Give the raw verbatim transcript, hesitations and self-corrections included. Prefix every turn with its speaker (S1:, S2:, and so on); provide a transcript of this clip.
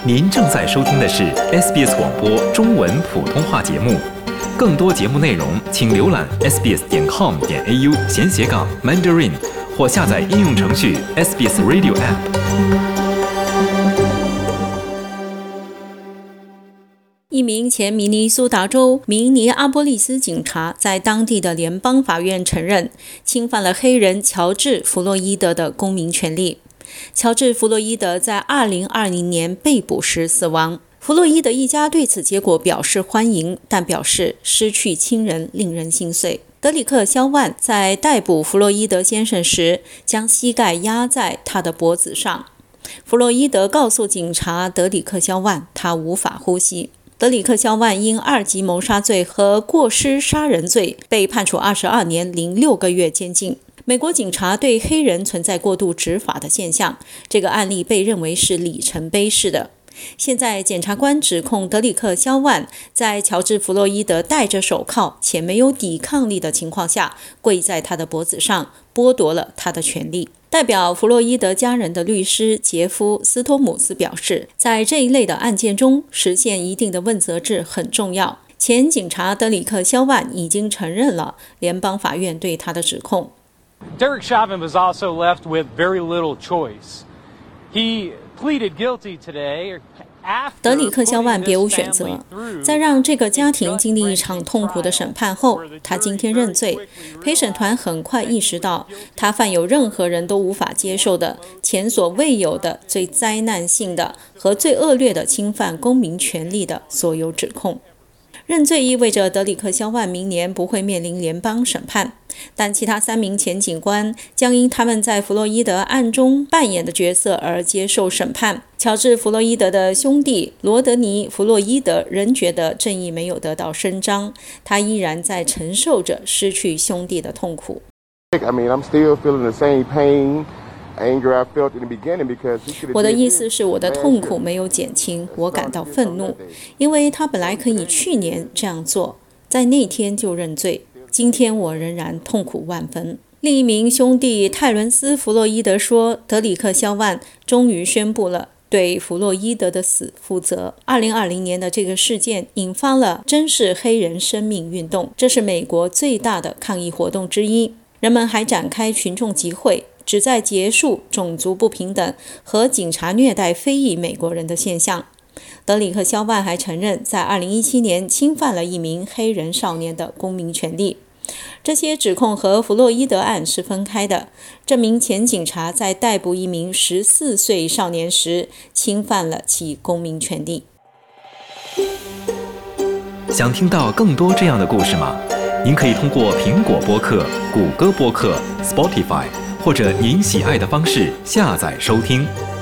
S1: 您正在收听的是 S B S 广播中文普通话节目，更多节目内容请浏览 s b s 点 com 点 a u 闲斜杠 Mandarin 或下载应用程序 S B S Radio App。
S2: 一名前明尼苏达州明尼阿波利斯警察在当地的联邦法院承认，侵犯了黑人乔治·弗洛伊德的公民权利。乔治·弗洛伊德在二零二零年被捕时死亡。弗洛伊德一家对此结果表示欢迎，但表示失去亲人令人心碎。德里克·肖万在逮捕弗洛伊德先生时，将膝盖压在他的脖子上。弗洛伊德告诉警察德里克·肖万，他无法呼吸。德里克·肖万因二级谋杀罪和过失杀人罪被判处二十二年零六个月监禁。美国警察对黑人存在过度执法的现象，这个案例被认为是里程碑式的。现在检察官指控德里克·肖万在乔治·弗洛伊德戴着手铐且没有抵抗力的情况下跪在他的脖子上，剥夺了他的权利。代表弗洛伊德家人的律师杰夫·斯托姆斯表示，在这一类的案件中，实现一定的问责制很重要。前警察德里克·肖万已经承认了联邦法院对他的指控。
S3: Derek Chauvin was also left with very little choice. He pleaded guilty today.
S2: 德里克·肖万别无选择，在让这个家庭经历一场痛苦的审判后，他今天认罪。陪审团很快意识到，他犯有任何人都无法接受的、前所未有的、最灾难性的和最恶劣的侵犯公民权利的所有指控。认罪意味着德里克·肖万明年不会面临联邦审判，但其他三名前警官将因他们在弗洛伊德案中扮演的角色而接受审判。乔治·弗洛伊德的兄弟罗德尼·弗洛伊德仍觉得正义没有得到伸张，他依然在承受着失去兄弟的痛苦。
S4: I mean, I'm still feeling the same pain.
S2: 我的意思是，我的痛苦没有减轻，我感到愤怒，因为他本来可以去年这样做，在那天就认罪。今天我仍然痛苦万分。另一名兄弟泰伦斯·弗洛伊德说，德里克·肖万终于宣布了对弗洛伊德的死负责。二零二零年的这个事件引发了珍视黑人生命运动，这是美国最大的抗议活动之一。人们还展开群众集会，旨在结束种族不平等和警察虐待非裔美国人的现象。德里克·肖万还承认，在二零一七年侵犯了一名黑人少年的公民权利。这些指控和弗洛伊德案是分开的。这名前警察在逮捕一名十四岁少年时，侵犯了其公民权利。
S1: 想听到更多这样的故事吗？您可以通过苹果播客、谷歌播客、Spotify 或者您喜爱的方式下载收听。